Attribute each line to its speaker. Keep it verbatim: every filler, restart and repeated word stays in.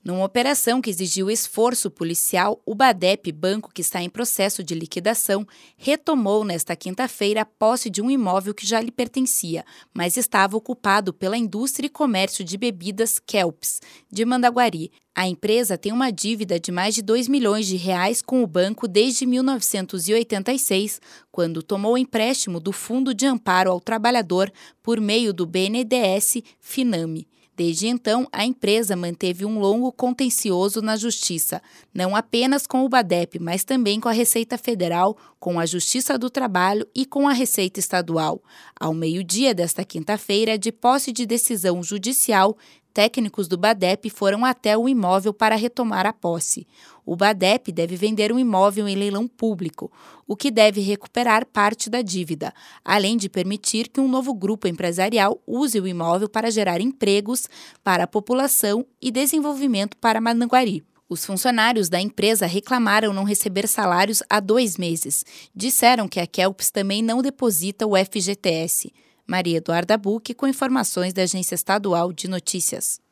Speaker 1: Numa operação que exigiu esforço policial, o Badep, banco que está em processo de liquidação, retomou nesta quinta-feira a posse de um imóvel que já lhe pertencia, mas estava ocupado pela Indústria e Comércio de Bebidas Kelps, de Mandaguari. A empresa tem uma dívida de mais de dois milhões de reais com o banco desde mil novecentos e oitenta e seis, quando tomou o empréstimo do Fundo de Amparo ao Trabalhador por meio do B N D E S Finame. Desde então, a empresa manteve um longo contencioso na Justiça, não apenas com o Badep, mas também com a Receita Federal, com a Justiça do Trabalho e com a Receita Estadual. Ao meio-dia desta quinta-feira, de posse de decisão judicial, técnicos do Badep foram até o imóvel para retomar a posse. O Badep deve vender um imóvel em leilão público, o que deve recuperar parte da dívida, além de permitir que um novo grupo empresarial use o imóvel para gerar empregos para a população e desenvolvimento para Mandaguari. Os funcionários da empresa reclamaram não receber salários há dois meses. Disseram que a Kelps também não deposita o F G T S. Maria Eduarda Buch, com informações da Agência Estadual de Notícias.